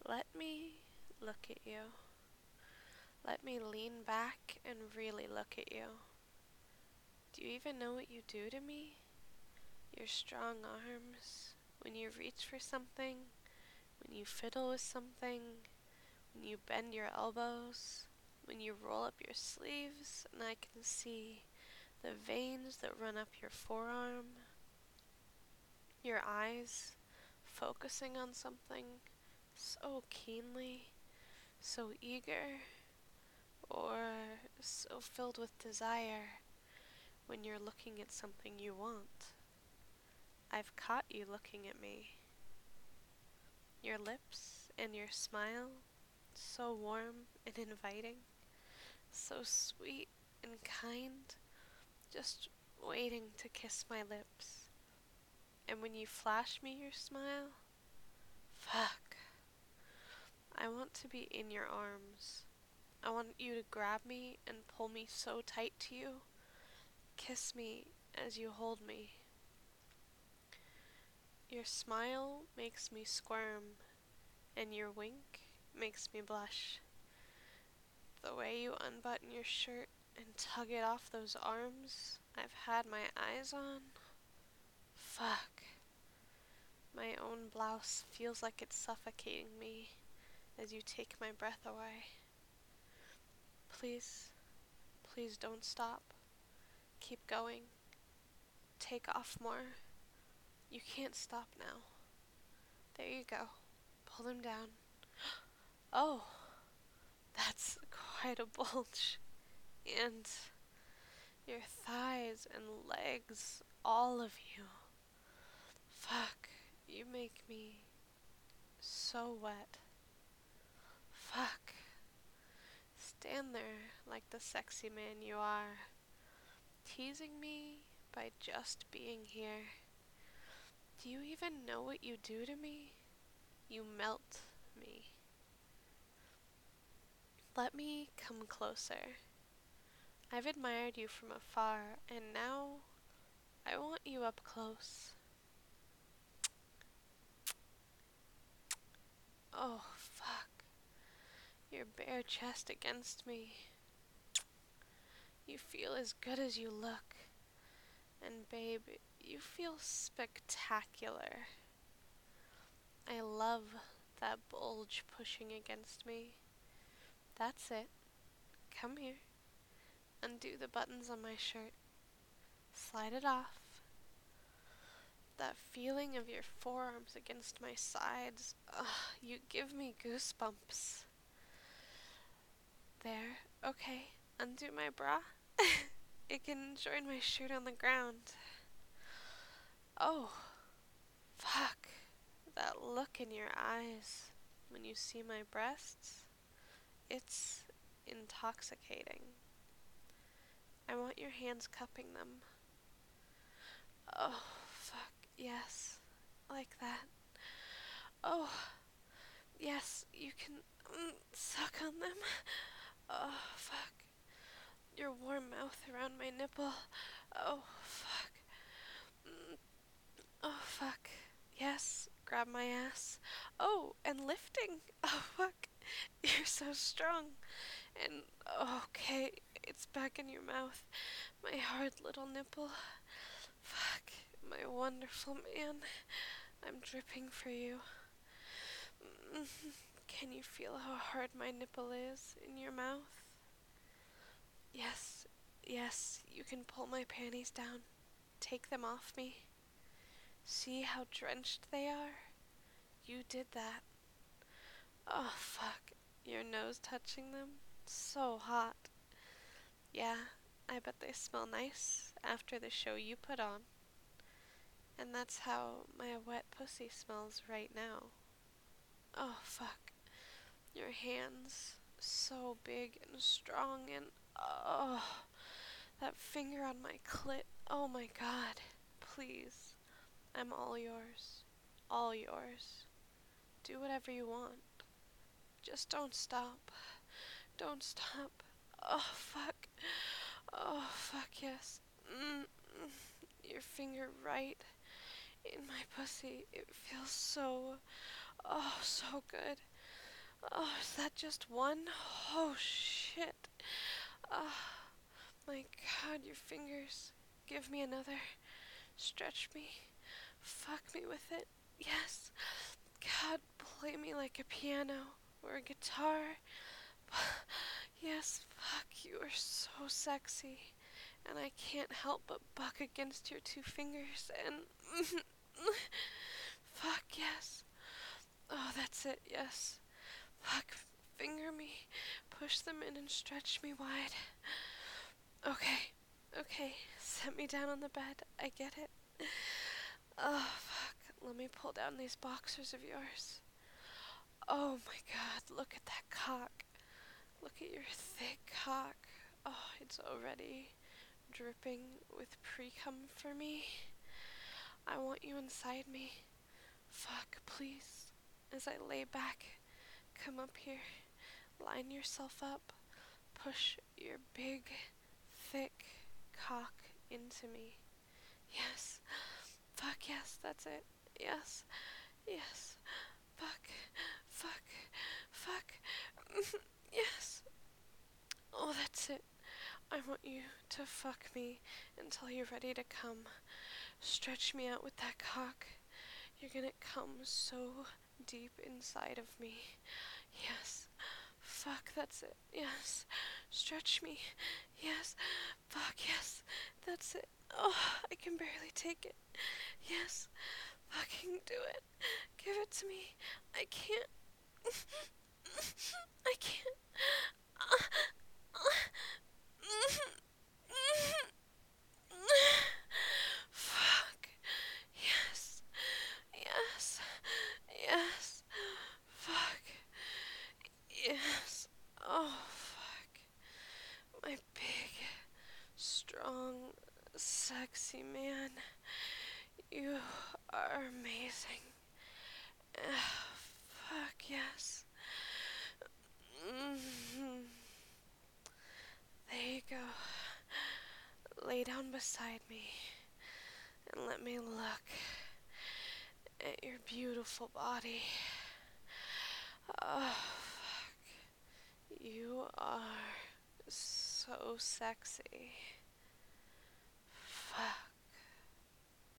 Let me look at you. Let me lean back and really look at you. Do you even know what you do to me? Your strong arms, when you reach for something, when you fiddle with something, when you bend your elbows, when you roll up your sleeves, and I can see the veins that run up your forearm, your eyes focusing on something so keenly, so eager, or so filled with desire when you're looking at something you want. I've caught you looking at me. Your lips and your smile, so warm and inviting, so sweet and kind, just waiting to kiss my lips. And when you flash me your smile, fuck, I want to be in your arms. I want you to grab me and pull me so tight to you. Kiss me as you hold me. Your smile makes me squirm, and your wink makes me blush. The way you unbutton your shirt and tug it off those arms I've had my eyes on. Fuck. My own blouse feels like it's suffocating me as you take my breath away. Please, please don't stop. Keep going. Take off more. You can't stop now. There you go. Pull them down. Oh, that's quite a bulge. And your thighs and legs, all of you. Fuck, you make me so wet. Fuck. Stand there like the sexy man you are, teasing me by just being here. Do you even know what you do to me? You melt me. Let me come closer. I've admired you from afar, and now I want you up close. Oh, fuck. Your bare chest against me. You feel as good as you look. And babe, you feel spectacular. I love that bulge pushing against me. That's it. Come here. Undo the buttons on my shirt. Slide it off. That feeling of your forearms against my sides. Ugh, you give me goosebumps. There. Okay. Undo my bra. It can join my shirt on the ground. Oh, fuck. That look in your eyes when you see my breasts. It's intoxicating. I want your hands cupping them. Oh, fuck. Yes. Like that. Oh, yes. You can suck on them. Oh, fuck. Your warm mouth around my nipple. Oh, fuck. Oh, fuck. Yes. Grab my ass. Oh, and lifting. Oh, fuck. You're so strong. And, okay, it's back in your mouth. My hard little nipple. Fuck. My wonderful man. I'm dripping for you. Can you feel how hard my nipple is in your mouth? Yes, yes, you can pull my panties down. Take them off me. See how drenched they are? You did that. Oh, fuck. Your nose touching them? So hot. Yeah, I bet they smell nice after the show you put on. And that's how my wet pussy smells right now. Oh, fuck. Your hands, so big and strong, and oh, that finger on my clit. Oh my god. Please. I'm all yours. All yours. Do whatever you want. Just don't stop. Don't stop. Oh, fuck. Oh, fuck, yes. Your finger right in my pussy. It feels so, oh, so good. Oh, is that just one? Oh, shit. Oh, my God, your fingers. Give me another. Stretch me. Fuck me with it. Yes. God, play me like a piano or a guitar. Yes, fuck, you are so sexy. And I can't help but buck against your two fingers and. Fuck, yes. Oh, that's it, yes. Fuck, finger me. Push them in and stretch me wide. Okay, okay, set me down on the bed. I get it. Oh, fuck. Let me pull down these boxers of yours. Oh my god, look at that cock. Look at your thick cock. Oh, it's already dripping with pre-cum for me. I want you inside me. Fuck, please. As I lay back, come up here. Line yourself up. Push your big, thick cock into me. Yes. Fuck, yes, that's it. Yes. Yes. Fuck. Fuck. Fuck. Yes. Oh, that's it. I want you to fuck me until you're ready to come. Stretch me out with that cock. You're gonna come so deep inside of me. Yes. Fuck, that's it. Yes. Stretch me. Yes. Fuck, yes. That's it. Oh, I can barely take it. Yes. Fucking do it. Give it to me. I can't. I can't. Fuck. Yes. Yes. Yes. Fuck. Yes. Oh, fuck. My big, strong, sexy man. You are amazing. Fuck yes. Mm-hmm. There you go. Lay down beside me and let me look at your beautiful body. Oh, fuck. You are so sexy.